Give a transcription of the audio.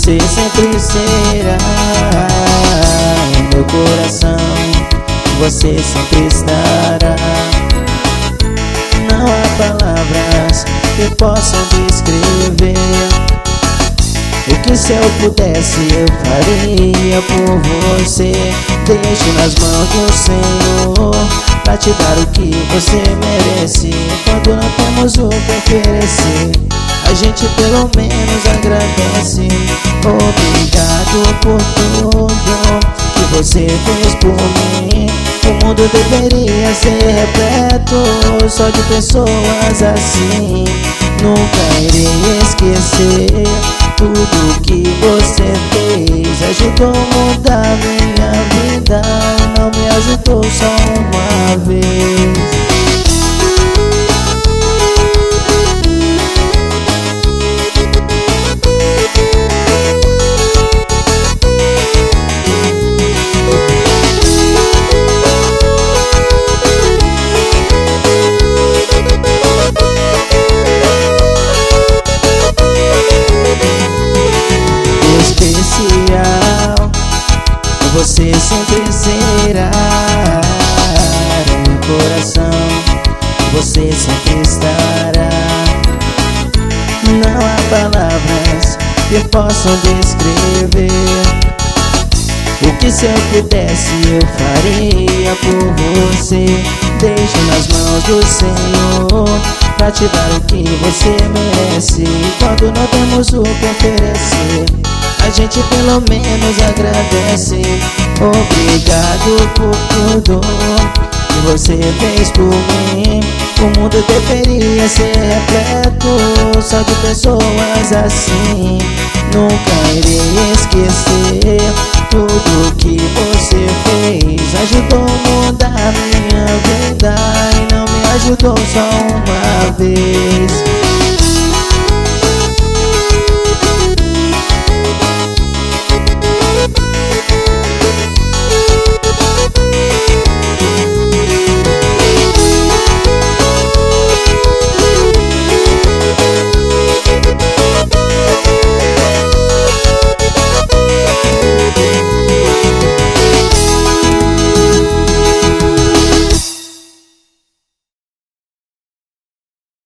Você sempre será em meu coração, você sempre estará. Não há palavras que possam descrever o que se eu pudesse eu faria por você. Deixo nas mãos do Senhor pra te dar o que você merece. Quando não temos o que oferecer, a gente pelo menos agradece. Obrigado por tudo que você fez por mim. O mundo deveria ser repleto só de pessoas assim. Nunca irei esquecer tudo que você fez. Ajudou a mudar minha vida e não me ajudou só uma vez. Especial, você sempre será no meu coração, você sempre estará. Não há palavras que possam descrever o que se eu pudesse eu faria por você. Deixo nas mãos do Senhor pra te dar o que você merece. Quando não temos o que oferecer, a gente pelo menos agradece. Obrigado por tudo que você fez por mim. O mundo deveria ser repleto só de pessoas assim. Nunca irei esquecer tudo que você fez. Ajudou a mudar minha vida e não me ajudou só uma vez.